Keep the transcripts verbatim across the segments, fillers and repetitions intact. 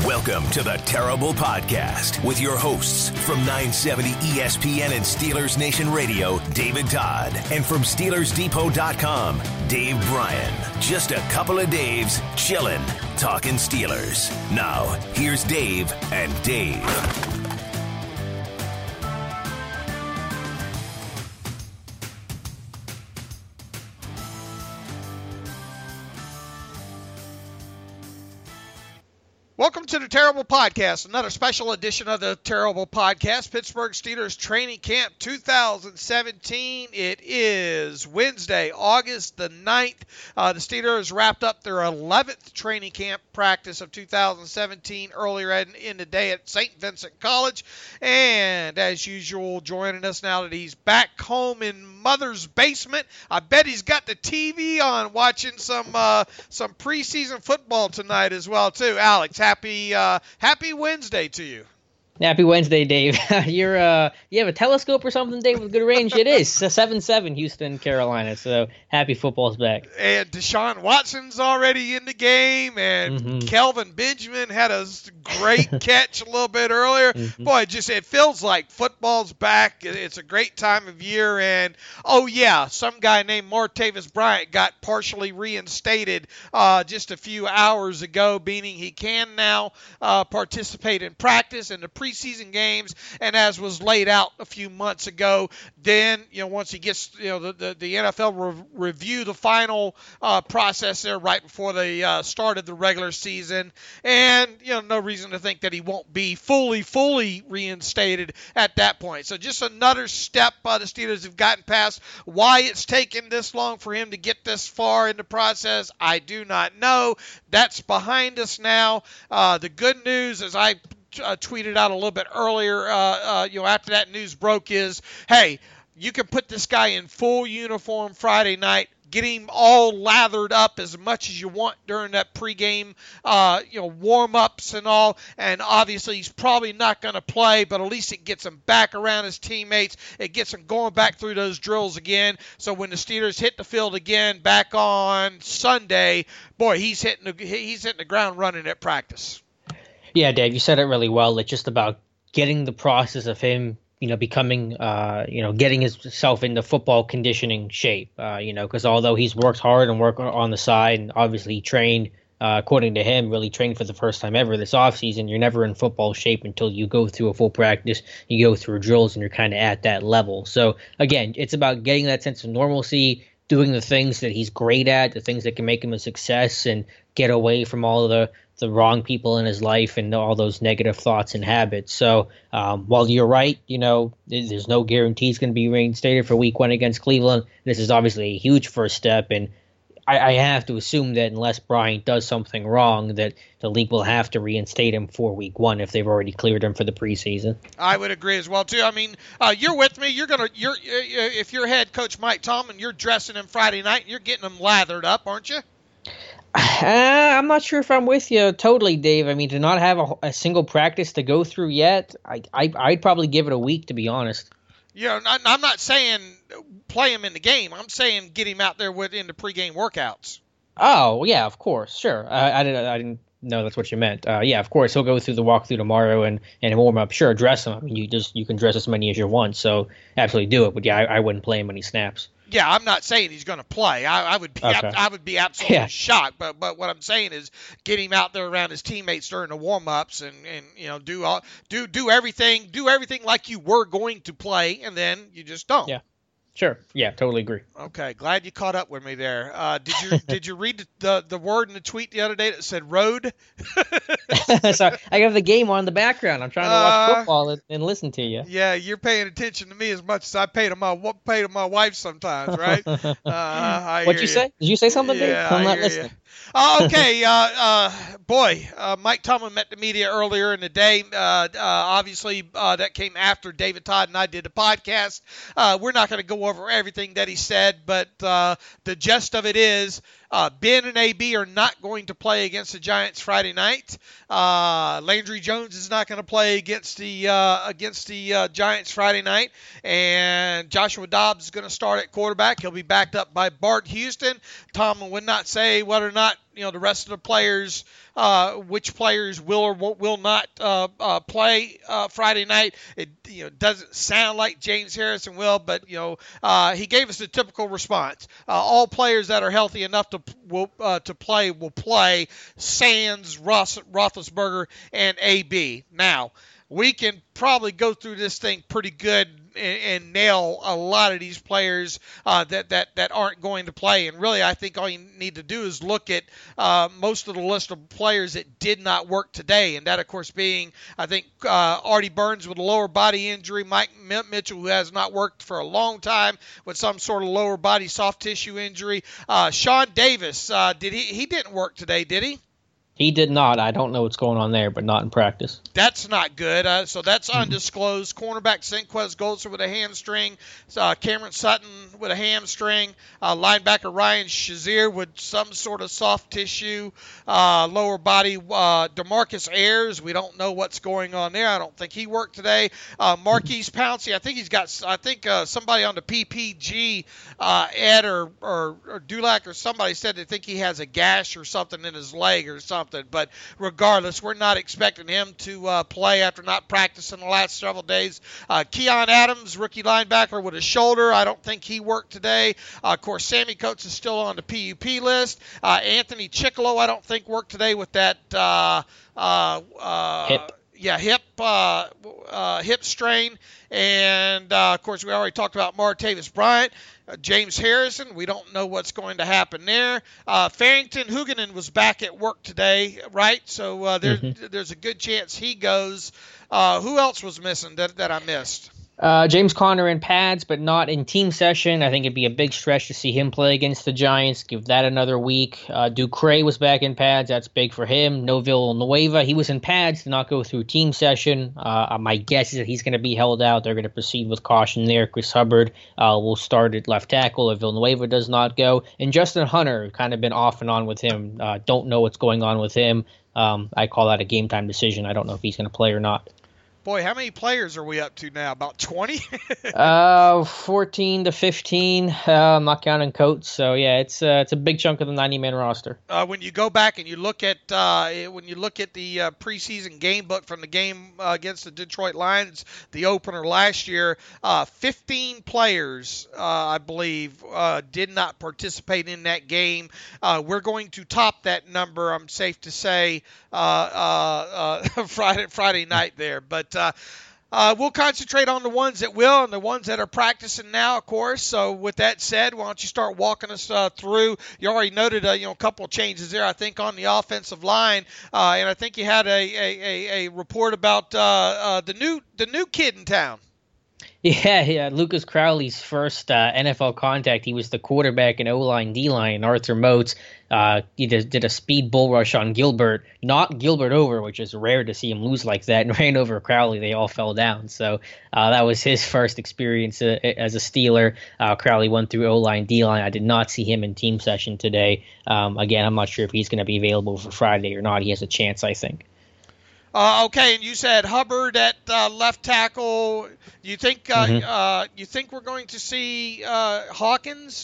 Welcome to the Terrible Podcast with your hosts from nine seventy E S P N and Steelers Nation Radio, David Todd, and from Steelers Depot dot com, Dave Bryan. Just a couple of Daves chillin', talking Steelers. Now, here's Dave and Dave. Welcome to the Terrible Podcast, another special edition of the Terrible Podcast, Pittsburgh Steelers Training Camp two thousand seventeen. It is Wednesday, August the ninth. Uh, the Steelers wrapped up their eleventh training camp practice of two thousand seventeen earlier in, in the day at Saint Vincent College. And as usual, joining us now that he's back home in Mother's basement. I bet he's got the T V on watching some uh, some preseason football tonight as well, too. Alex, happy uh, happy Wednesday to you. Happy Wednesday, Dave. You're uh, you have a telescope or something, Dave, with good range? It is seven seven Houston, Carolina. So happy football's back. And Deshaun Watson's already in the game, and mm-hmm. Kelvin Benjamin had a great catch a little bit earlier. Mm-hmm. Boy, it just it feels like football's back. It's a great time of year, and oh yeah, some guy named Martavis Bryant got partially reinstated uh, just a few hours ago, meaning he can now uh, participate in practice in the pre preseason games, and as was laid out a few months ago, then, you know, once he gets, you know, the, the, the N F L re- review the final uh, process there right before the uh, start of the regular season, and, you know, no reason to think that he won't be fully, fully reinstated at that point. So just another step uh, the Steelers have gotten past. Why it's taken this long for him to get this far in the process, I do not know. That's behind us now. Uh, the good news, as I Uh, tweeted out a little bit earlier, uh, uh, you know, after that news broke, is, hey, you can put this guy in full uniform Friday night, get him all lathered up as much as you want during that pregame, uh, you know, warm-ups and all, and obviously he's probably not going to play, but at least it gets him back around his teammates. It gets him going back through those drills again, so when the Steelers hit the field again back on Sunday, boy, he's hitting the, he's hitting the ground running at practice. Yeah, Dave, you said it really well. It's just about getting the process of him, you know, becoming, uh, you know, getting himself into football conditioning shape, uh, you know, because although he's worked hard and worked on the side and obviously trained, uh, according to him, really trained for the first time ever this offseason, you're never in football shape until you go through a full practice, you go through drills, and you're kind of at that level. So, again, it's about getting that sense of normalcy, doing the things that he's great at, the things that can make him a success, and get away from all of the the wrong people in his life and all those negative thoughts and habits. So um, while you're right, you know, there's no guarantee he's going to be reinstated for week one against Cleveland. This is obviously a huge first step, and I, I have to assume that unless Bryant does something wrong, that the league will have to reinstate him for week one if they've already cleared him for the preseason. I would agree as well, too. I mean, uh, you're with me. You're gonna, you're if you're head coach Mike Tomlin, you're dressing him Friday night, and you're getting him lathered up, aren't you? Uh, I'm not sure if I'm with you totally, Dave. I mean, to not have a, a single practice to go through yet, I, I, I'd probably give it a week, to be honest. Yeah, I'm not saying play him in the game. I'm saying get him out there with in the pregame workouts. Oh, yeah, of course, sure. Uh, I didn't, I didn't know that's what you meant. Uh, yeah, of course, he'll go through the walkthrough tomorrow and, and warm up. Sure, dress him. I mean, you just you can dress as many as you want, so absolutely do it. But yeah, I, I wouldn't play him when he snaps. Yeah, I'm not saying he's going to play. I, I would be, okay. ab- I would be absolutely yeah. shocked. But, but what I'm saying is, get him out there around his teammates during the warm-ups, and, and you know, do all, do do everything, do everything like you were going to play, and then you just don't. Yeah. Sure. Yeah, totally agree. Okay, glad you caught up with me there. Uh, did you did you read the, the the word in the tweet the other day that said road? Sorry, I have the game on in the background. I'm trying to watch football and, and listen to you. Yeah, you're paying attention to me as much as I pay to my pay to my wife sometimes, right? Uh, I What'd you you. say? Did you say something, yeah, Dave? I'm I not hear listening. You. Uh, okay, uh, uh, boy, uh, Mike Tomlin met the media earlier in the day. Uh, uh, obviously, uh, that came after David Todd and I did the podcast. Uh, we're not going to go over everything that he said, but uh, the gist of it is uh, Ben and A B are not going to play against the Giants Friday night. Uh, Landry Jones is not going to play against the uh, against the uh, Giants Friday night, and Joshua Dobbs is going to start at quarterback. He'll be backed up by Bart Houston. Tomlin would not say whether or not you know, the rest of the players, uh, which players will or will not uh, uh, play uh, Friday night. It you know doesn't sound like James Harrison will, but you know uh, he gave us the typical response. Uh, all players that are healthy enough to will uh, to play will play. Sans, Ross, Roethlisberger, and A B. Now, we can probably go through this thing pretty good and, and nail a lot of these players uh, that, that, that aren't going to play. And really, I think all you need to do is look at uh, most of the list of players that did not work today. And that, of course, being, I think, uh, Artie Burns with a lower body injury, Mike Mitchell, who has not worked for a long time with some sort of lower body soft tissue injury. Uh, Sean Davis, uh, did he, he didn't work today, did he? He did not. I don't know what's going on there, but not in practice. That's not good. Uh, so that's undisclosed. Cornerback Senquez Goltzer with a hamstring. Uh, Cameron Sutton with a hamstring. Uh, linebacker Ryan Shazier with some sort of soft tissue, uh, lower body. Uh, DeMarcus Ayers, we don't know what's going on there. I don't think he worked today. Uh, Marquise Pouncey, I think he's got, I think uh, somebody on the P P G, uh, Ed or, or, or Dulac or somebody said they think he has a gash or something in his leg or something. But regardless, we're not expecting him to uh, play after not practicing the last several days. Uh, Keon Adams, rookie linebacker with a shoulder. I don't think he worked today. Uh, of course, Sammy Coates is still on the P U P list. Uh, Anthony Chickalo, I don't think worked today with that uh, uh, uh, hip. Yeah, hip uh, uh, hip strain. And, uh, of course, we already talked about Martavis Bryant. Uh, James Harrison, we don't know what's going to happen there. Uh, Farrington Huguenin was back at work today, right? So uh, there, mm-hmm. there's a good chance he goes. Uh, who else was missing that, that I missed? Uh, James Conner in pads, but not in team session. I think it'd be a big stretch to see him play against the Giants. Give that another week. Uh, Ducray was back in pads. That's big for him. No Villanueva. He was in pads, did not go through team session. Uh, my guess is that he's going to be held out. They're going to proceed with caution there. Chris Hubbard uh, will start at left tackle if Villanueva does not go. And Justin Hunter, kind of been off and on with him. Uh, don't know what's going on with him. Um, I call that a game time decision. I don't know if he's going to play or not. Boy, how many players are we up to now? About twenty? uh, fourteen to fifteen. Uh, I'm not counting Coates. So yeah, it's uh, it's a big chunk of the ninety-man roster. Uh, when you go back and you look at uh, when you look at the uh, preseason game book from the game uh, against the Detroit Lions, the opener last year, uh, fifteen players, uh, I believe, uh, did not participate in that game. Uh, we're going to top that number, I'm safe to say, uh, uh, uh, Friday Friday night there, but. Uh, uh, we'll concentrate on the ones that will and the ones that are practicing now, of course. So with that said, why don't you start walking us uh, through? You already noted uh, you know, a couple of changes there, I think, on the offensive line. Uh, and I think you had a, a, a, a report about uh, uh, the new the new kid in town. Yeah, yeah. Lucas Crowley's first uh, N F L contact. He was the quarterback in O-line, D-line. Arthur Moats uh, he did, did a speed bull rush on Gilbert, knocked Gilbert over, which is rare to see him lose like that, and ran over Crowley. They all fell down. So uh, that was his first experience uh, as a Steeler. Uh, Crowley went through O-line, D-line. I did not see him in team session today. Um, again, I'm not sure if he's going to be available for Friday or not. He has a chance, I think. Uh, okay, and you said Hubbard at uh, left tackle. You think uh, mm-hmm. uh, you think we're going to see uh, Hawkins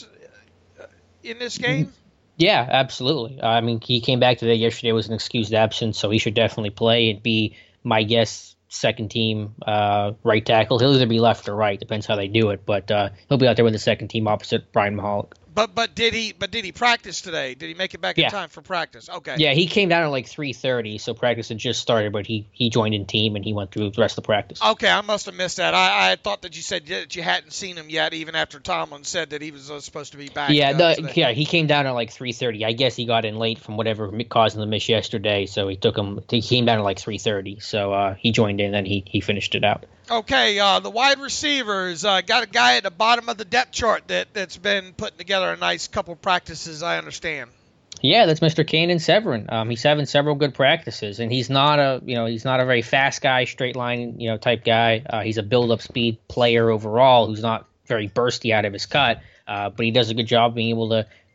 in this game? Yeah, absolutely. Uh, I mean, he came back today. Yesterday was an excused absence, so he should definitely play. It'd be my guess, second team uh, right tackle. He'll either be left or right, depends how they do it. But uh, he'll be out there with the second team opposite Brian Mahalik. But but did he but did he practice today? Did he make it back yeah. in time for practice? Okay. Yeah, he came down at like three thirty, so practice had just started, but he, he joined in team and he went through the rest of the practice. Okay, I must have missed that. I, I thought that you said that you hadn't seen him yet, even after Tomlin said that he was uh, supposed to be back. Yeah, uh, the, yeah, he came down at like three thirty. I guess he got in late from whatever caused him to miss yesterday, so he took him. He came down at like three thirty, so uh, he joined in and he he finished it out. Okay, uh, the wide receivers, uh, got a guy at the bottom of the depth chart that, that's been putting together a nice couple practices, I understand. Yeah, that's Mister Kanan Severin. Um, he's having several good practices, and he's not a you know he's not a very fast guy, straight line you know type guy. Uh, he's a build-up speed player overall who's not very bursty out of his cut, uh, but he does a good job being able to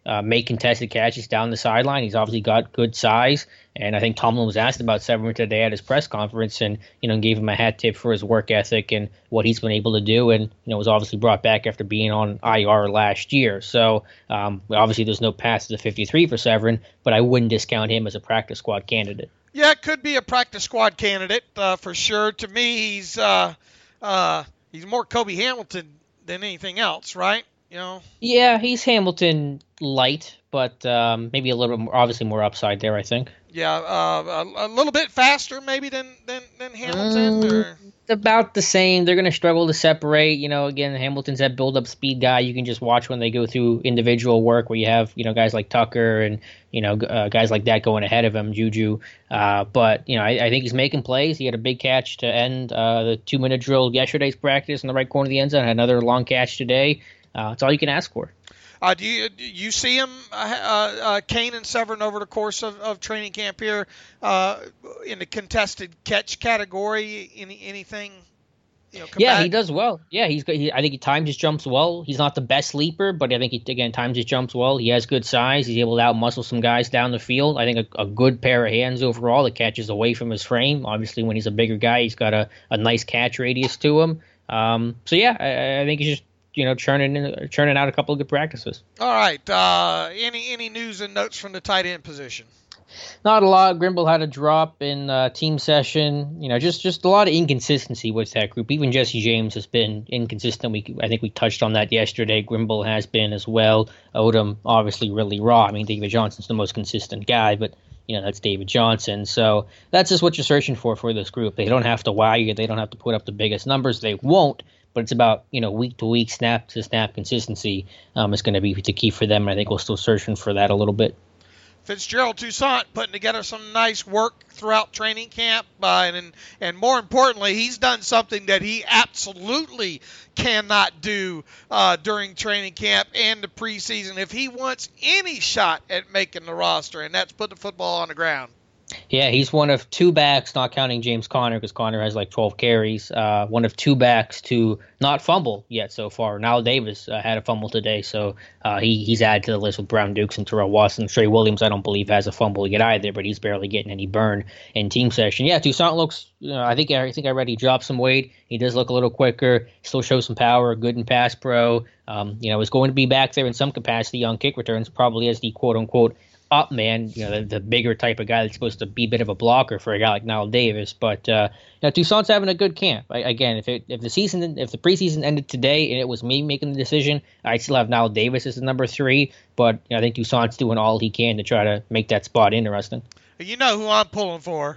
uh, make contested catches down the sideline. He's obviously got good size. And I think Tomlin was asked about Severin today at his press conference and, you know, gave him a hat tip for his work ethic and what he's been able to do. And, you know, was obviously brought back after being on I R last year. So um, obviously there's no path to the fifty-three for Severin, but I wouldn't discount him as a practice squad candidate. Yeah, it could be a practice squad candidate uh, for sure. To me, he's uh, uh, he's more Kobe Hamilton than anything else, right? You know. Yeah, he's Hamilton light, but um, maybe a little more, obviously more upside there, I think. Yeah, uh, a, a little bit faster maybe than than, than Hamilton. Um, or? It's about the same. They're going to struggle to separate. You know, again, Hamilton's that build-up speed guy. You can just watch when they go through individual work where you have, you know, guys like Tucker and, you know, uh, guys like that going ahead of him, Juju. Uh, but, you know, I, I think he's making plays. He had a big catch to end uh, the two-minute drill yesterday's practice in the right corner of the end zone. Had another long catch today. Uh, that's all you can ask for. Uh, do you do you see him, uh, uh, Kane and Severin, over the course of, of training camp here uh, in the contested catch category? Any anything? You know, yeah, he does well. Yeah, he's he, I think he times his jumps well. He's not the best leaper, but I think he again times his jumps well. He has good size. He's able to outmuscle some guys down the field. I think a, a good pair of hands overall that catches away from his frame. Obviously, when he's a bigger guy, he's got a, a nice catch radius to him. Um, so yeah, I, I think he's just. You know, churning in, churning out a couple of good practices. All right. Uh, any any news and notes from the tight end position? Not a lot. Grimble had a drop in uh, team session. You know, just just a lot of inconsistency with that group. Even Jesse James has been inconsistent. We I think we touched on that yesterday. Grimble has been as well. Odom obviously really raw. I mean, David Johnson's the most consistent guy, but you know that's David Johnson. So that's just what you're searching for for this group. They don't have to wow you. They don't have to put up the biggest numbers. They won't. But it's about, you know, week to week, snap to snap consistency um, is going to be the key for them. And I think we're still searching for that a little bit. Fitzgerald Toussaint putting together some nice work throughout training camp. Uh, and, and more importantly, he's done something that he absolutely cannot do uh, during training camp and the preseason if he wants any shot at making the roster, and that's put the football on the ground. Yeah, he's one of two backs, not counting James Conner, because Conner has like twelve carries. Uh, one of two backs to not fumble yet so far. Nile Davis uh, had a fumble today, so uh, he he's added to the list with Brown Dukes and Terrell Watson. Trey Williams, I don't believe, has a fumble yet either, but he's barely getting any burn in team session. Yeah, Toussaint looks. You know, I think I think I read he dropped some weight. He does look a little quicker. Still shows some power. Good in pass pro. Um, you know, is going to be back there in some capacity on kick returns, probably as the quote unquote up man, you know, the, the bigger type of guy that's supposed to be a bit of a blocker for a guy like Nile Davis. But uh, you know, Toussaint's having a good camp. I, again, if it, if the season, if the preseason ended today and it was me making the decision, I'd still have Nile Davis as the number three. But you know, I think Toussaint's doing all he can to try to make that spot interesting. You know who I'm pulling for.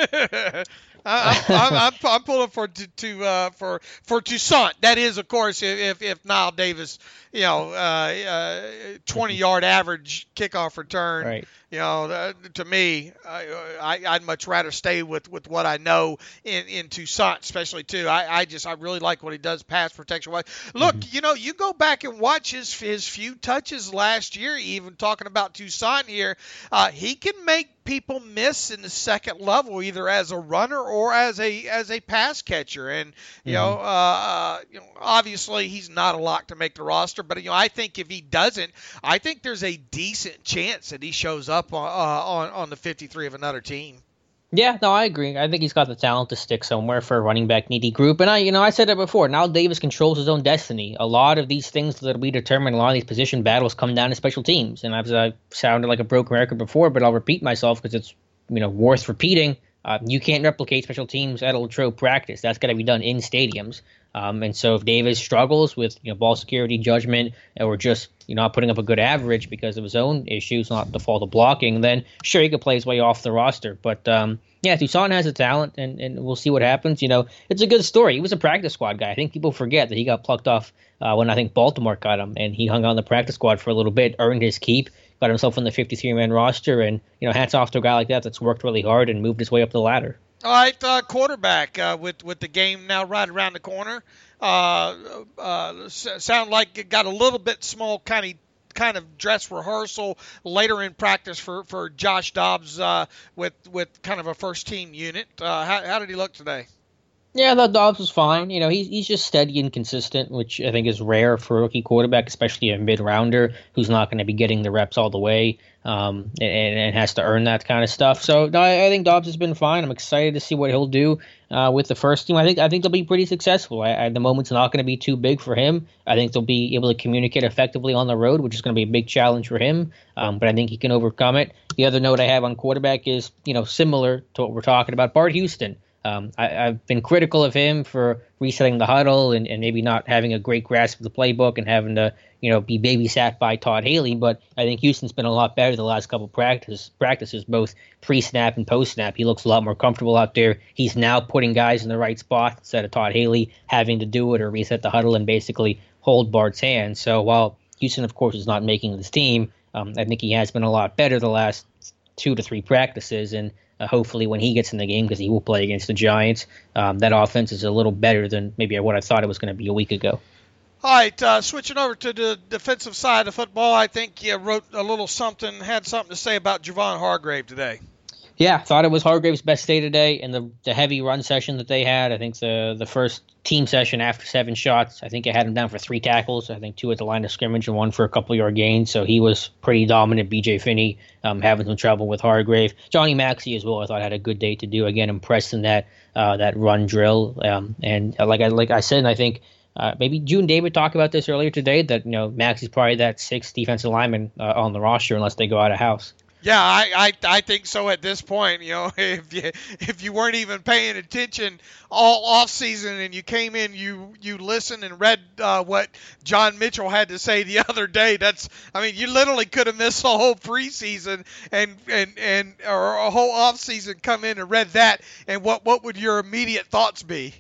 I, I'm, I'm, I'm pulling for to, to uh, for for Toussaint. That is, of course, if if Nile Davis, you know, uh, uh, twenty yard average kickoff return. Right. You know, uh, to me, I, I, I'd much rather stay with, with what I know in, in Toussaint, especially too. I, I just I really like what he does pass protection wise. Look, mm-hmm. you know, you go back and watch his his few touches last year. Even talking about Toussaint here, uh, he can make people miss in the second level, either as a runner or as a as a pass catcher. And you mm-hmm. know, uh, you know, obviously he's not a lock to make the roster, but you know, I think if he doesn't, I think there's a decent chance that he shows up on, uh, on on the fifty-three of another team. Yeah, no, I agree. I think he's got the talent to stick somewhere for a running back needy group. And I, you know, I said it before. Nile Davis controls his own destiny. A lot of these things that we determine, a lot of these position battles come down to special teams. And I've uh, sounded like a broken record before, but I'll repeat myself because it's, you know, worth repeating. Uh, you can't replicate special teams at a Latrobe practice. That's got to be done in stadiums. Um, and so if Davis struggles with, you know, ball security, judgment, or just, you know, not putting up a good average because of his own issues, not the fault of blocking, then sure, he could play his way off the roster. But, um, yeah, Toussaint has a talent, and, and we'll see what happens. You know, it's a good story. He was a practice squad guy. I think people forget that he got plucked off uh, when I think Baltimore got him, and he hung out on the practice squad for a little bit, earned his keep, got himself on the fifty-three man roster, and, you know, hats off to a guy like that that's worked really hard and moved his way up the ladder. All right, uh, quarterback uh, with with the game now right around the corner. Uh, uh, sound like it got a little bit small, kind of kind of dress rehearsal later in practice for, for Josh Dobbs uh, with with kind of a first team unit. Uh, how how did he look today? Yeah, the Dobbs was fine. You know, he's he's just steady and consistent, which I think is rare for a rookie quarterback, especially a mid-rounder who's not going to be getting the reps all the way um, and, and has to earn that kind of stuff. So no, I, I think Dobbs has been fine. I'm excited to see what he'll do uh, with the first team. I think I think they'll be pretty successful. I, I, the moment's not going to be too big for him. I think they'll be able to communicate effectively on the road, which is going to be a big challenge for him. Um, but I think he can overcome it. The other note I have on quarterback is, you know, similar to what we're talking about, Bart Houston. Um, I, I've been critical of him for resetting the huddle and, and maybe not having a great grasp of the playbook and having to, you know, be babysat by Todd Haley. But I think Houston's been a lot better the last couple of practice, practices, both pre-snap and post-snap. He looks a lot more comfortable out there. He's now putting guys in the right spot instead of Todd Haley having to do it or reset the huddle and basically hold Bart's hand. So while Houston, of course, is not making this team, um, I think he has been a lot better the last two to three practices. And Uh, hopefully when he gets in the game, because he will play against the Giants, um, that offense is a little better than maybe what I thought it was going to be a week ago. All right, uh, switching over to the defensive side of football, I think you wrote a little something, had something to say about Javon Hargrave today. Yeah, thought it was Hargrave's best day today in the, the heavy run session that they had. I think the the first team session after seven shots, I think it had him down for three tackles. I think two at the line of scrimmage and one for a couple yard gains. So he was pretty dominant. B J Finney um, having some trouble with Hargrave. Johnny Maxey as well, I thought had a good day to do. Again, impressed in that uh, that run drill. Um, and uh, like I like I said, and I think uh, maybe June David talked about this earlier today, that you know Maxey's probably that sixth defensive lineman uh, on the roster unless they go out of house. Yeah, I, I I think so at this point. You know, if you if you weren't even paying attention all off season and you came in, you you listened and read uh, what John Mitchell had to say the other day. That's I mean, you literally could have missed the whole preseason and and and or a whole off season, come in and read that. And what what would your immediate thoughts be?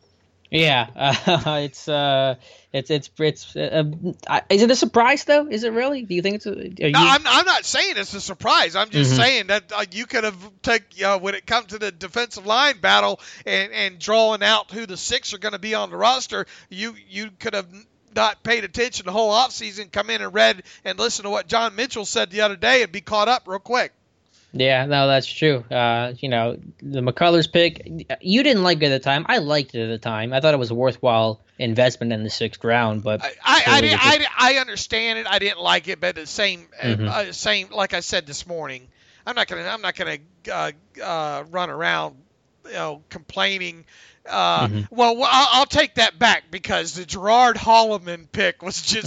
Yeah, uh, it's uh, it's it's it's. Uh, uh, is it a surprise though? Is it really? Do you think it's? A, you... No, I'm I'm not saying it's a surprise. I'm just mm-hmm. saying that uh, you could have take uh, when it comes to the defensive line battle and, and drawing out who the six are going to be on the roster. You you could have not paid attention the whole offseason, come in and read and listen to what John Mitchell said the other day and be caught up real quick. Yeah, no, that's true. Uh, you know, the McCullers pick, you didn't like it at the time. I liked it at the time. I thought it was a worthwhile investment in the sixth round. But I, I, I, did, I, I understand it. I didn't like it, but the same, mm-hmm. uh, same. Like I said this morning, I'm not gonna, I'm not gonna uh, uh, run around, you know, complaining. Uh, mm-hmm. Well, I'll, I'll take that back because the Gerard Holloman pick was just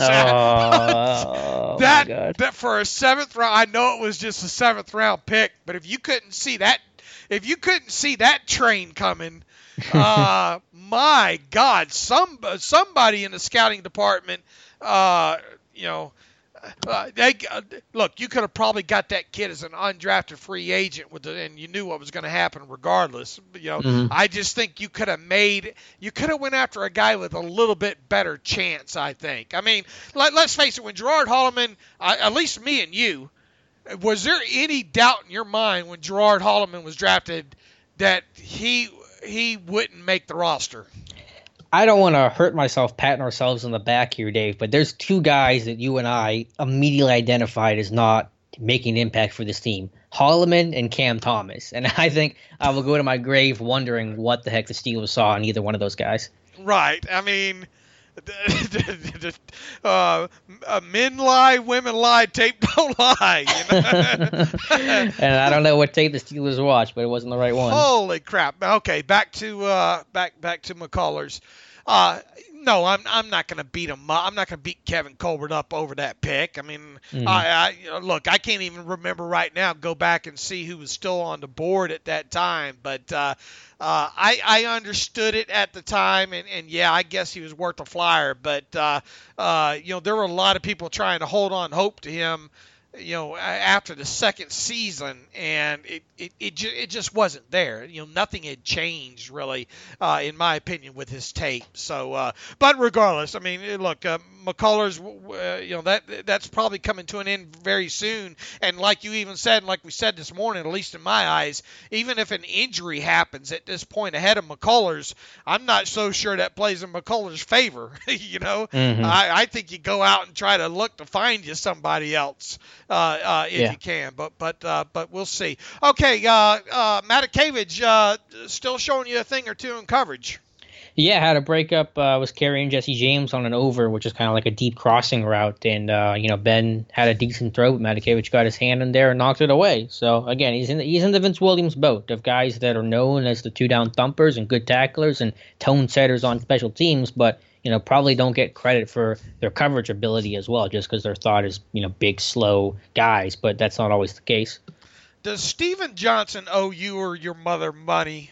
oh, that, oh that for a seventh round. I know it was just a seventh round pick, but if you couldn't see that, if you couldn't see that train coming, uh, my God, some somebody in the scouting department, uh, you know. Uh, they uh, look. You could have probably got that kid as an undrafted free agent with the, and you knew what was going to happen regardless. You know, mm-hmm. I just think you could have made. You could have went after a guy with a little bit better chance. I think. I mean, let, let's face it. When Gerard Holloman, uh, at least me and you, was there any doubt in your mind when Gerard Holloman was drafted that he he wouldn't make the roster? I don't want to hurt myself patting ourselves on the back here, Dave, but there's two guys that you and I immediately identified as not making an impact for this team, Holloman and Cam Thomas. And I think I will go to my grave wondering what the heck the Steelers saw in either one of those guys. Right. I mean, uh, men lie, women lie, tape don't lie. You know? And I don't know what tape the Steelers watched, but it wasn't the right one. Holy crap! Okay, back to uh, back back to McCullers. Uh, no, I'm I'm not going to beat him up. I'm not going to beat Kevin Colbert up over that pick. I mean, mm. I, I look, I can't even remember right now. Go back and see who was still on the board at that time. But uh, uh, I I understood it at the time, and, and yeah, I guess he was worth a flyer. But uh, uh, you know, there were a lot of people trying to hold on hope to him, you know, after the second season, and it it it, ju- it just wasn't there. You know, nothing had changed really, uh, in my opinion, with his tape. So, uh, but regardless, I mean, look, uh, McCullers, uh, you know, that that's probably coming to an end very soon. And like you even said, and like we said this morning, at least in my eyes, even if an injury happens at this point ahead of McCullers, I'm not so sure that plays in McCullers' favor. you know, mm-hmm. I, I think you go out and try to look to find you somebody else uh, uh, if yeah. you can. But but uh, but we'll see. Okay, uh, uh, Matakevich uh, still showing you a thing or two in coverage. Yeah, had a breakup, uh, was carrying Jesse James on an over, which is kind of like a deep crossing route. And, uh, you know, Ben had a decent throw, but Matakevich got his hand in there and knocked it away. So, again, he's in the, he's in the Vince Williams boat of guys that are known as the two-down thumpers and good tacklers and tone setters on special teams, but, you know, probably don't get credit for their coverage ability as well, just because they're thought as, you know, big, slow guys. But that's not always the case. Does Steven Johnson owe you or your mother money?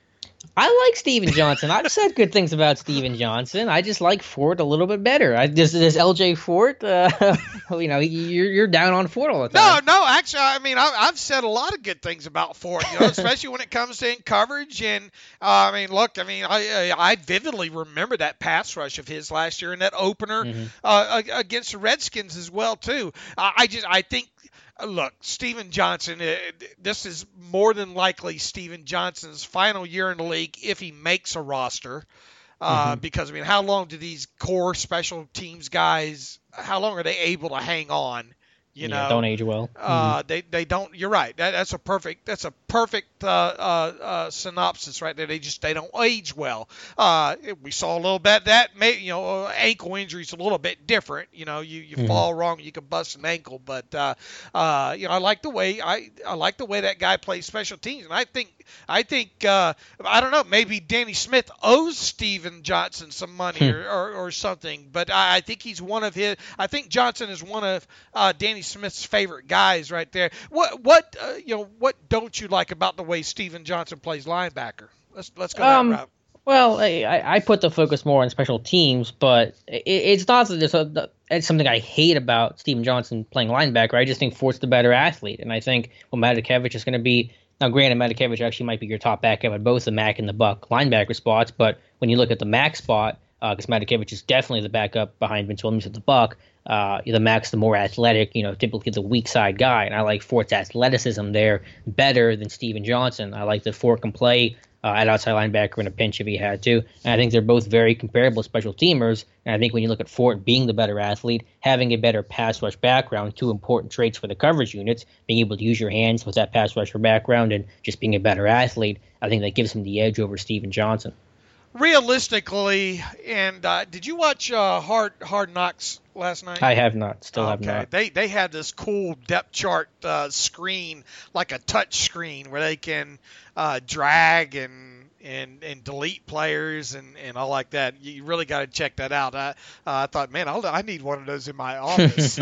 I like Steven Johnson. I've said good things about Steven Johnson. I just like Fort a little bit better. I, does, does L J Fort, uh, you know, you're you're down on Fort all the time. No, no, actually, I mean, I, I've said a lot of good things about Fort, you know, especially when it comes to in coverage. And, uh, I mean, look, I mean, I I vividly remember that pass rush of his last year and that opener mm-hmm. uh, against the Redskins as well, too. I, I just, I think, Look, Steven Johnson, this is more than likely Steven Johnson's final year in the league if he makes a roster. Uh, mm-hmm. Because, I mean, how long do these core special teams guys, how long are they able to hang on? You yeah, know, don't age well. Uh, mm-hmm. They they don't. You're right. That, that's a perfect. That's a perfect uh, uh, uh, synopsis right there. They just they don't age well. Uh, we saw a little bit of that. May, you know, ankle injuries a little bit different. You know, you, you mm-hmm. fall wrong, you can bust an ankle. But uh, uh, you know, I like the way I I like the way that guy plays special teams, and I think I think uh, I don't know. Maybe Danny Smith owes Steven Johnson some money or, or, or something. But I, I think he's one of his. I think Johnson is one of uh, Danny Smith's favorite guys right there. What what uh, you know what don't you like about the way Steven Johnson plays linebacker? Let's let's go um, that route. Well, I, I put the focus more on special teams, but it, it's not that there's a, it's something I hate about Steven Johnson playing linebacker. I just think Fort's the better athlete, and I think well, Matakevich is going to be. Now, granted, Matakevich actually might be your top backup at both the Mac and the Buck linebacker spots, but when you look at the Mac spot, because uh, Matakevich is definitely the backup behind Vince Williams at the Buck, uh, the Mac's the more athletic, you know, typically the weak side guy, and I like Fort's athleticism there better than Steven Johnson. I like that Fort can play uh, at outside linebacker in a pinch if he had to, and I think they're both very comparable special teamers, and I think when you look at Fort being the better athlete, having a better pass rush background, two important traits for the coverage units, being able to use your hands with that pass rusher background and just being a better athlete, I think that gives him the edge over Steven Johnson. Realistically, and uh, did you watch uh, Hard Hard Knocks last night? I have not. Still okay. have not. They they had this cool depth chart uh, screen, like a touch screen, where they can uh, drag and and and delete players and, and all like that. You really got to check that out. I uh, I thought, man, I'll, I need one of those in my office.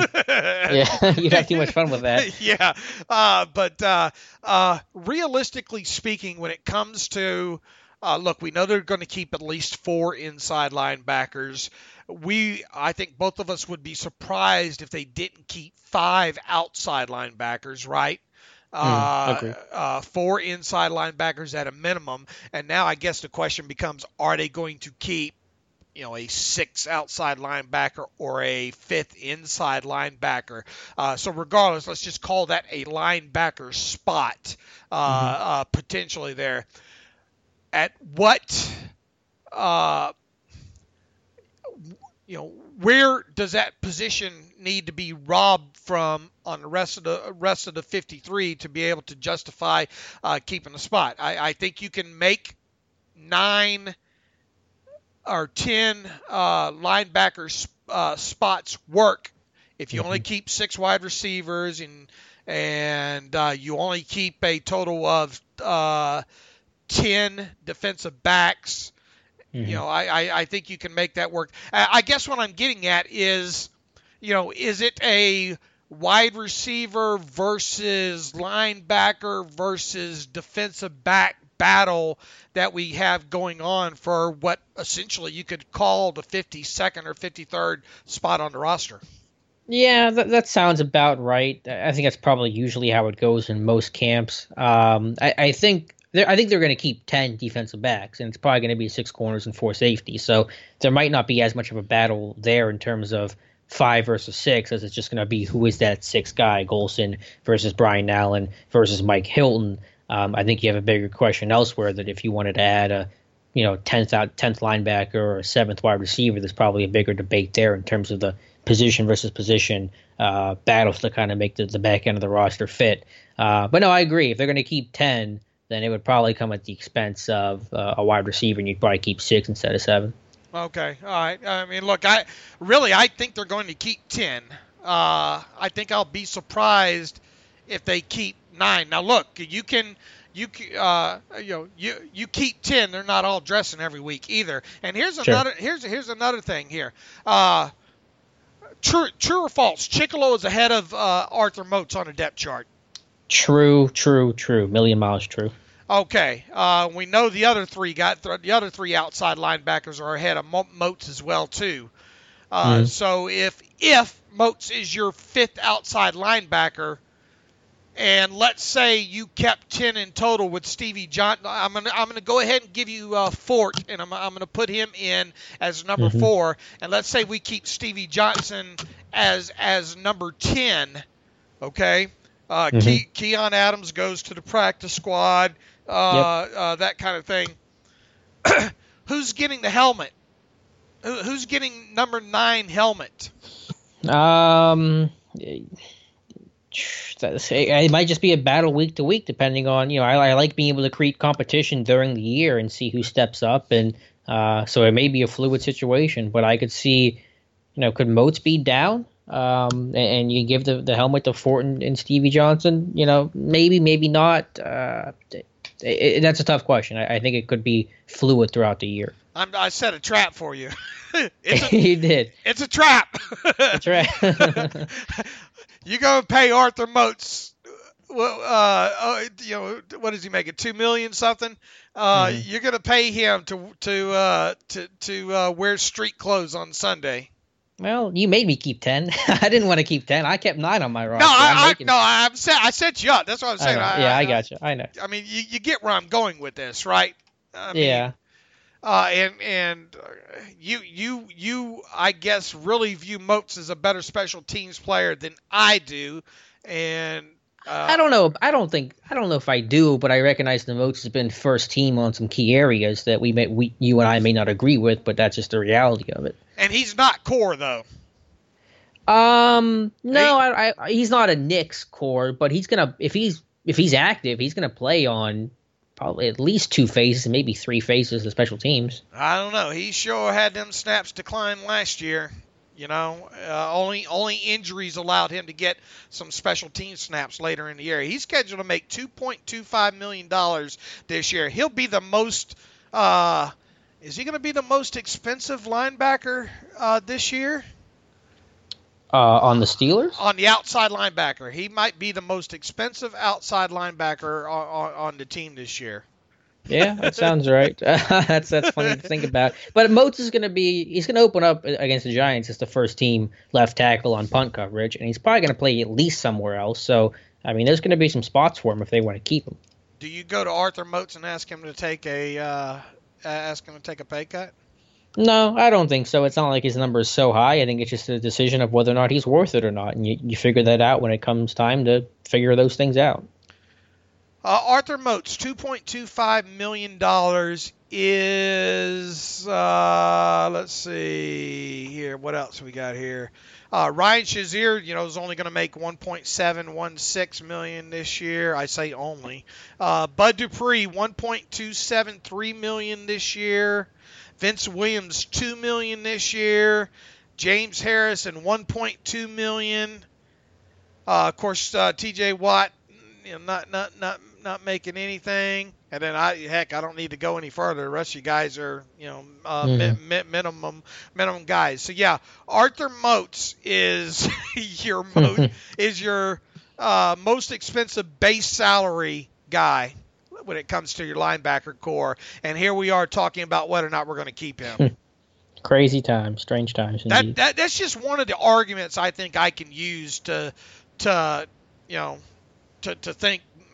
Yeah, you'd have too much fun with that. Yeah, uh, but uh, uh, realistically speaking, when it comes to Uh, look, we know they're going to keep at least four inside linebackers. We, I think both of us would be surprised if they didn't keep five outside linebackers, right? Mm, uh, uh, four inside linebackers at a minimum. And now I guess the question becomes, are they going to keep, you know, a six outside linebacker or a fifth inside linebacker? Uh, so regardless, let's just call that a linebacker spot uh, mm-hmm. uh, potentially there. At what, uh, you know, where does that position need to be robbed from on the rest of the rest of the fifty-three to be able to justify uh, keeping the spot? I, I think you can make nine or ten uh, linebacker uh, spots work if you mm-hmm. only keep six wide receivers and and uh, you only keep a total of uh, ten defensive backs. Mm-hmm. You know, I, I, I think you can make that work. I, I guess what I'm getting at is, you know, is it a wide receiver versus linebacker versus defensive back battle that we have going on for what essentially you could call the fifty-second or fifty-third spot on the roster? Yeah, that, that sounds about right. I think that's probably usually how it goes in most camps. Um, I, I think I think they're going to keep ten defensive backs, and it's probably going to be six corners and four safeties. So there might not be as much of a battle there in terms of five versus six, as it's just going to be who is that sixth guy, Golson versus Brian Allen versus Mike Hilton. Um, I think you have a bigger question elsewhere that if you wanted to add a, you know, tenth out tenth linebacker or a seventh wide receiver, there's probably a bigger debate there in terms of the position versus position uh, battles to kind of make the, the back end of the roster fit. Uh, but no, I agree. If they're going to keep ten, then it would probably come at the expense of uh, a wide receiver, and you'd probably keep six instead of seven. Okay, all right. I mean, look, I really I think they're going to keep ten. Uh, I think I'll be surprised if they keep nine. Now, look, you can you uh, you know you you keep ten. They're not all dressing every week either. And here's Sure. another here's here's another thing here. Uh, true true or false? Chicolo is ahead of uh, Arthur Moats on a depth chart. True, true, true. Million miles true. Okay, uh, we know the other three got th- the other three outside linebackers are ahead of Mo- Moats as well too. Uh, mm-hmm. So if if Moats is your fifth outside linebacker, and let's say you kept ten in total with Stevie Johnson, I'm gonna I'm gonna go ahead and give you uh, Fort, and I'm I'm gonna put him in as number mm-hmm. four, and let's say we keep Stevie Johnson as as number ten. Okay, uh, mm-hmm. Ke- Keon Adams goes to the practice squad. Uh, yep. uh, that kind of thing. Who's getting the helmet? Who, who's getting number nine helmet? Um, it might just be a battle week to week, depending on, you know, I, I like being able to create competition during the year and see who steps up. And uh, so it may be a fluid situation, but I could see, you know, could Moats be down? Um, and, and you give the, the helmet to Fort and, and Stevie Johnson, you know, maybe, maybe not. Uh, it, it, that's a tough question. I, I think it could be fluid throughout the year. I'm, I set a trap for you. It's a, you did. It's a trap. That's right. You go and pay Arthur Moats. Well, uh, uh, you know, what does he make it? Two million something. Uh, mm-hmm. You're gonna pay him to to uh, to to uh, wear street clothes on Sunday. Well, you made me keep ten. I didn't want to keep ten. I kept nine on my roster. No, I, I'm making... I no, I'm set. I set you up. That's what I'm saying. I I, yeah, I, I got you. I know. I mean, you, you get where I'm going with this, right? I mean, yeah. Uh, and and you you you I guess really view Moats as a better special teams player than I do, and uh, I don't know. I don't think I don't know if I do, but I recognize the Moats has been first team on some key areas that we may we you and I may not agree with, but that's just the reality of it. And he's not core though. Um, no, he, I, I he's not a Knicks core, but he's gonna if he's if he's active, he's gonna play on probably at least two phases and maybe three phases of special teams. I don't know. He sure had them snaps decline last year. You know, uh, only only injuries allowed him to get some special team snaps later in the year. He's scheduled to make two point two five million dollars this year. He'll be the most uh, – is he going to be the most expensive linebacker uh, this year? Uh, on the Steelers? On the outside linebacker. He might be the most expensive outside linebacker on, on, on the team this year. Yeah, that sounds right. that's that's funny to think about. But Moats is going to be – he's going to open up against the Giants as the first team left tackle on punt coverage, and he's probably going to play at least somewhere else. So, I mean, there's going to be some spots for him if they want to keep him. Do you go to Arthur Moats and ask him to take a uh, ask him to take a pay cut? No, I don't think so. It's not like his number is so high. I think it's just a decision of whether or not he's worth it or not, and you, you figure that out when it comes time to figure those things out. Uh, Arthur Moats, two point two five million dollars is, uh, let's see here, what else we got here? Uh, Ryan Shazier, you know, is only going to make one point seven one six million dollars this year. I say only. Uh, Bud Dupree, one point two seven three million dollars this year. Vince Williams, two million dollars this year. James Harrison, one point two million dollars. Uh, of course, uh, T J Watt, you know, not not not not making anything. And then I heck, I don't need to go any further. The rest of you guys are, you know, uh, mm-hmm. mi- mi- minimum minimum guys. So yeah, Arthur Moats is your mo- is your uh, most expensive base salary guy when it comes to your linebacker core. And here we are talking about whether or not we're going to keep him. Crazy times, strange times. That, that that's just one of the arguments I think I can use to to you know to to think,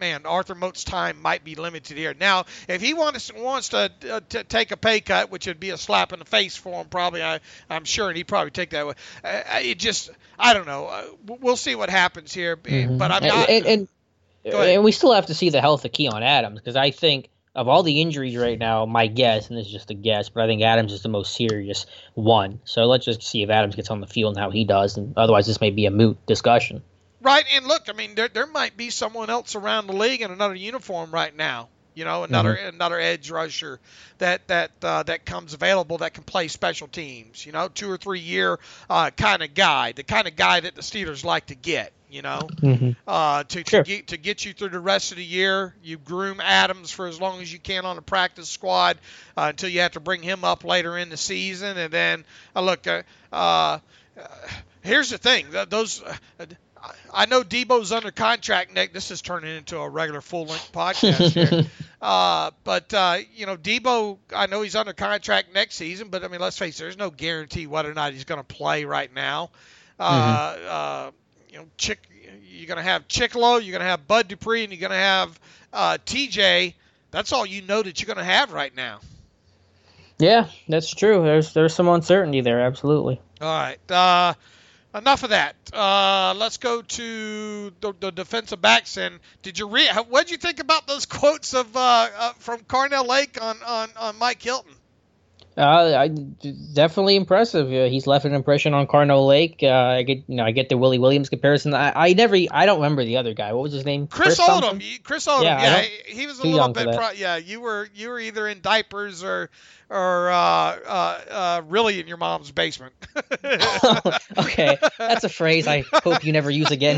man, Arthur Moat's time might be limited here. Now, if he wants wants to, uh, to take a pay cut, which would be a slap in the face for him, probably, I, I'm sure, and he'd probably take that way. Uh, it just, I don't know. Uh, we'll see what happens here, mm-hmm. but I'm not. And, and, and, and we still have to see the health of Keon Adams, because I think of all the injuries right now, my guess, and this is just a guess, but I think Adams is the most serious one. So let's just see if Adams gets on the field and how he does, and otherwise this may be a moot discussion. Right, and look, I mean, there there might be someone else around the league in another uniform right now. You know, another mm-hmm. another edge rusher that that uh, that comes available that can play special teams. You know, two or three year uh, kind of guy, the kind of guy that the Steelers like to get. You know, mm-hmm. uh, to, sure. to get to get you through the rest of the year. You groom Adams for as long as you can on the practice squad uh, until you have to bring him up later in the season. And then, uh, look, uh, uh, here's the thing: those. Uh, I know Debo's under contract, Nick. This is turning into a regular full-length podcast here. uh, but, uh, you know, Debo, I know he's under contract next season, but, I mean, let's face it, there's no guarantee whether or not he's going to play right now. Uh, mm-hmm. uh, you know, Chick, you're going to have Chicklow, you're going to have Bud Dupree, and you're going to have uh, T J. That's all you know that you're going to have right now. Yeah, that's true. There's there's some uncertainty there, absolutely. All right. Uh, Enough of that. Uh, let's go to the, the defensive backs. And did you read? What did you think about those quotes of uh, uh, from Carnell Lake on, on, on Mike Hilton? Uh, I, definitely impressive. Uh, he's left an impression on Carnell Lake. Uh, I get you know I get the Willie Williams comparison. I, I never I don't remember the other guy. What was his name? Chris, Chris Oldham. Chris Oldham. Yeah, yeah he was a little bit. Pro- yeah, you were you were either in diapers or. or uh, uh, uh, really in your mom's basement. Okay, that's a phrase I hope you never use again.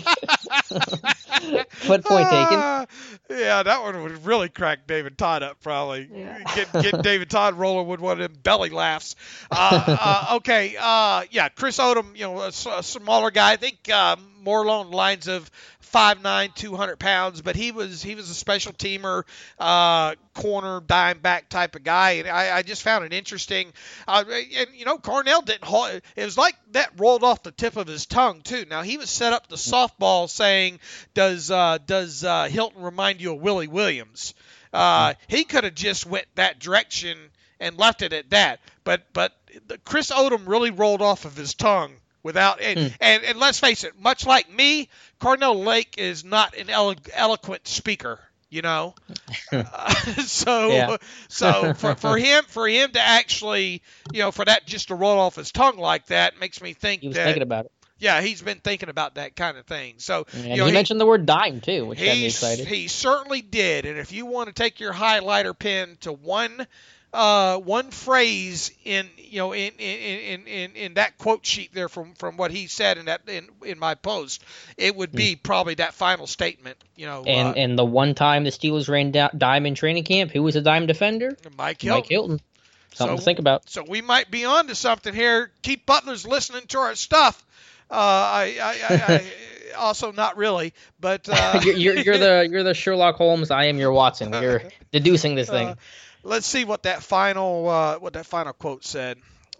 But point taken. Uh, yeah, that one would really crack David Todd up, probably. Yeah. Get, get David Todd rolling with one of them belly laughs. Uh, uh, okay, uh, yeah, Chris Odom, you know, a, a smaller guy. I think uh, more along the lines of five nine, two hundred pounds, but he was he was a special teamer, uh, corner, dime back type of guy, and I, I just found it interesting. Uh, and, you know, Carnell didn't – it was like that rolled off the tip of his tongue, too. Now, he was set up the softball saying, does uh, does uh, Hilton remind you of Willie Williams? Uh, he could have just went that direction and left it at that, but, but Chris Odom really rolled off of his tongue. Without and, mm. and and let's face it, much like me, Carnell Lake is not an elo- eloquent speaker, you know. uh, so yeah. so for, for him for him to actually, you know, for that just to roll off his tongue like that makes me think he was that, thinking about it. Yeah, he's been thinking about that kind of thing. So and you know, he, he mentioned the word dime too, which got me excited. He certainly did. And if you want to take your highlighter pen to one. Uh, one phrase in you know in, in, in, in, in that quote sheet there from, from what he said in that in, in my post, it would be mm. probably that final statement. You know, and uh, and the one time the Steelers ran da- dime in training camp, who was a dime defender? Mike Hilton. Mike Hilton. Something so, to think about. So we might be on to something here. Keith Butler's listening to our stuff. Uh, I, I, I, I also not really, but uh, you're, you're you're the you're the Sherlock Holmes. I am your Watson. You're deducing this thing. Uh, Let's see what that final uh, what that final quote said.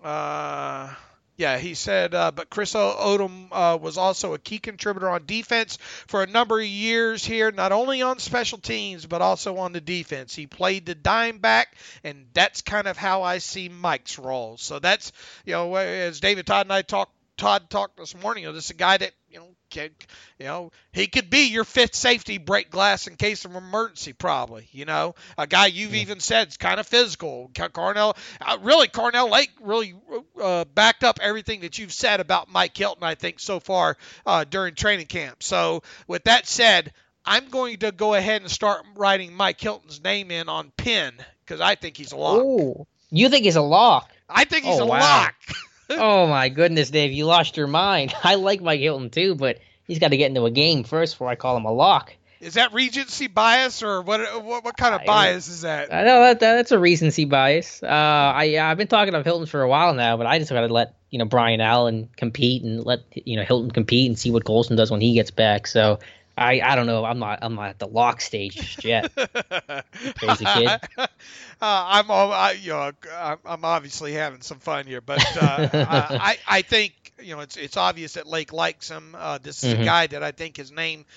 Uh, yeah, he said, uh, but Chris Odom uh, was also a key contributor on defense for a number of years here, not only on special teams, but also on the defense. He played the dime back, and that's kind of how I see Mike's role. So that's, you know, as David Todd and I talked, Todd talked this morning, you know, this is a guy that, you know, can, you know, he could be your fifth safety, break glass in case of emergency, probably. You know, a guy you've yeah. even said is kind of physical. Carnell, uh, really, Carnell Lake really uh, backed up everything that you've said about Mike Hilton, I think, so far uh, during training camp. So with that said, I'm going to go ahead and start writing Mike Hilton's name in on pen because I think he's a lock. Oh, you think he's a lock? I think he's oh, a wow. lock. Oh, my goodness, Dave, you lost your mind. I like Mike Hilton, too, but he's got to get into a game first before I call him a lock. Is that recency bias, or what What, what kind of I, bias is that? I know that, that's a recency bias. Uh, I, I've been talking of Hilton for a while now, but I just got to let you know Brian Allen compete and let you know Hilton compete and see what Golson does when he gets back. So I, I don't know. I'm not I'm not at the lock stage just yet. Crazy kid. Uh, I'm all, I, you know, I'm obviously having some fun here, but uh, I, I think you know it's it's obvious that Lake likes him. Uh, this is mm-hmm. a guy that I think his name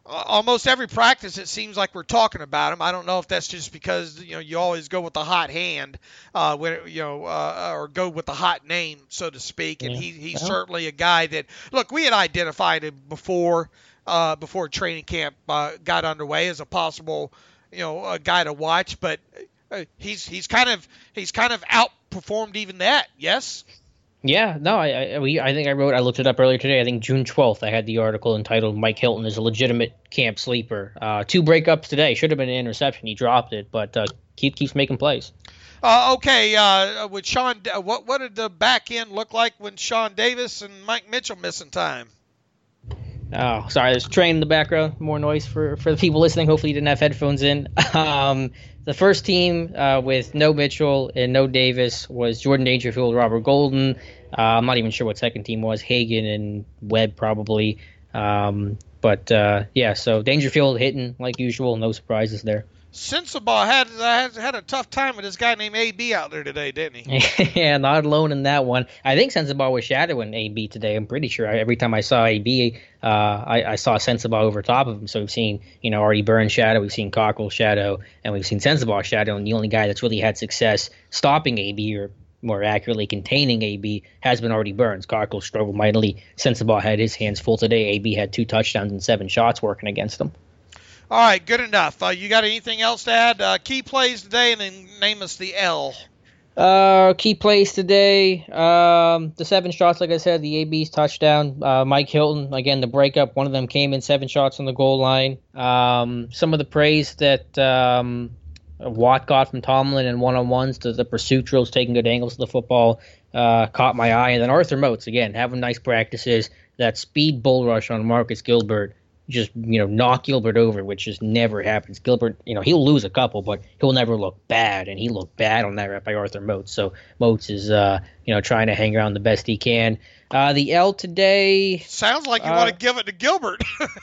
almost every practice it seems like we're talking about him. I don't know if that's just because you know you always go with the hot hand, uh, when you know, uh, or go with the hot name, so to speak. And yeah. he he's well. certainly a guy that look we had identified him before uh, before training camp uh, got underway as a possible you know a guy to watch, but uh, he's he's kind of he's kind of outperformed even that. Yes. Yeah, no, I I, we, I think I wrote, I looked it up earlier today. I think June twelfth, I had the article entitled Mike Hilton is a legitimate camp sleeper. Uh, two breakups today. Should have been an interception. He dropped it, but uh, keep, keeps making plays. Uh, okay, uh, with Sean, what what did the back end look like when Sean Davis and Mike Mitchell missing time? Oh, sorry, there's a train in the background. More noise for, for the people listening. Hopefully you didn't have headphones in. Um, the first team uh, with no Mitchell and no Davis was Jordan Dangerfield, Robert Golden. Uh, I'm not even sure what second team was. Hagan and Webb probably. Um, but, uh, yeah, so Dangerfield hitting like usual. No surprises there. Sensabaugh had, had had a tough time with this guy named A B out there today, didn't he? Yeah, not alone in that one. I think Sensabaugh was shadowing A B today. I'm pretty sure. Every time I saw A B, uh, I, I saw Sensabaugh over top of him. So we've seen, you know, Artie Burns shadow, we've seen Cockle shadow, and we've seen Sensabaugh shadow. And the only guy that's really had success stopping A B, or more accurately containing A B, has been Artie Burns. Cockle struggled mightily. Sensabaugh had his hands full today. A B had two touchdowns and seven shots working against him. All right, good enough. Uh, you got anything else to add? Uh, key plays today, and then name us the L. Uh, key plays today. Um, the seven shots, like I said, the A B's touchdown. Uh, Mike Hilton, again, the breakup. One of them came in seven shots on the goal line. Um, some of the praise that um, Watt got from Tomlin in one-on-ones, the, the pursuit drills, taking good angles to the football, uh, caught my eye. And then Arthur Moats, again, having nice practices. That speed bull rush on Marcus Gilbert, just, you know, knock Gilbert over, which just never happens. Gilbert, you know, he'll lose a couple, but he'll never look bad, and he looked bad on that rep by Arthur Moats. So Moats is, uh, you know, trying to hang around the best he can. Uh, the L today. Sounds like you uh, want to give it to Gilbert.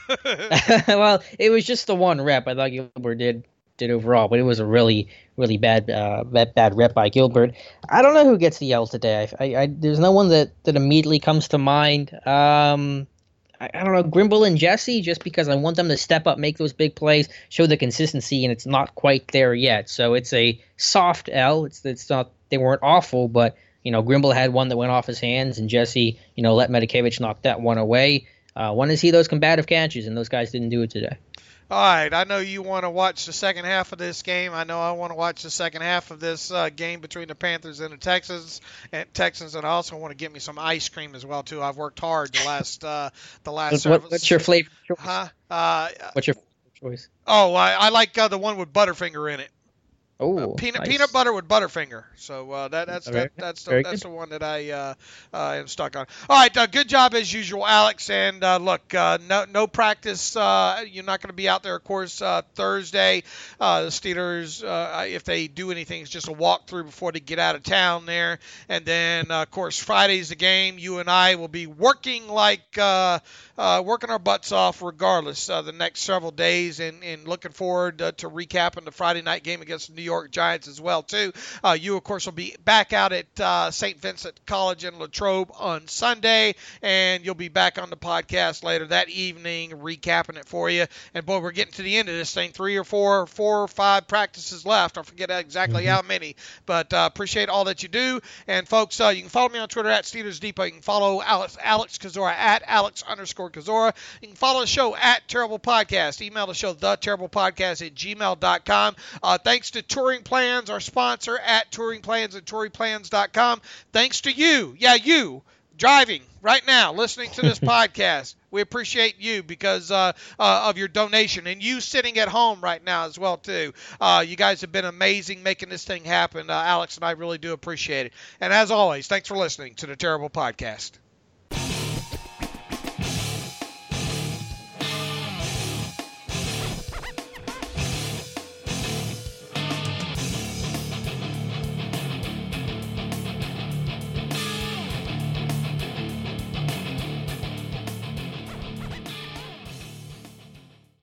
Well, it was just the one rep. I thought Gilbert did did overall, but it was a really, really bad, uh, bad, bad rep by Gilbert. I don't know who gets the L today. I, I, I, there's no one that, that immediately comes to mind. Um, I don't know, Grimble and Jesse, just because I want them to step up, make those big plays, show the consistency, and it's not quite there yet. So it's a soft L. It's it's not, they weren't awful, but, you know, Grimble had one that went off his hands, and Jesse, you know, let Medikevich knock that one away. Uh, want to see those combative catches, and those guys didn't do it today. All right, I know you want to watch the second half of this game. I know I want to watch the second half of this uh, game between the Panthers and the Texans, and Texans, and I also want to get me some ice cream as well too. I've worked hard the last uh, the last. What, what's your flavor choice? Huh? Uh, what's your choice? Oh, I, I like uh, the one with Butterfinger in it. Oh, uh, peanut nice. peanut butter with Butterfinger. So uh, that that's Very that, that's the, Very that's good. the one that I uh, uh, am stuck on. All right, uh, good job as usual, Alex. And uh, look, uh, no no practice. Uh, you're not going to be out there, of course, uh, Thursday. Uh, the Steelers, uh, if they do anything, it's just a walkthrough before they get out of town there. And then, uh, of course, Friday's the game. You and I will be working like uh, uh, working our butts off, regardless, uh, the next several days, and, and looking forward uh, to recapping the Friday night game against the New York Giants as well too. Uh, you of course will be back out at uh, Saint Vincent College in Latrobe on Sunday, and you'll be back on the podcast later that evening recapping it for you. And boy, we're getting to the end of this thing. Three or four, four or five practices left. I forget exactly mm-hmm. how many, but uh, appreciate all that you do. And folks, uh, you can follow me on Twitter at Steelers Depot. You can follow Alex Alex Kozora at Alex underscore Kozora. You can follow the show at Terrible Podcast. Email the show the Terrible Podcast at gmail dot com. Uh, thanks to Touring Plans, our sponsor at Touring Plans at touring plans dot com. Thanks to you, yeah, you, driving right now, listening to this podcast. We appreciate you because uh, uh, of your donation, and you sitting at home right now as well, too. Uh, you guys have been amazing making this thing happen. Uh, Alex and I really do appreciate it. And as always, thanks for listening to the Terrible Podcast.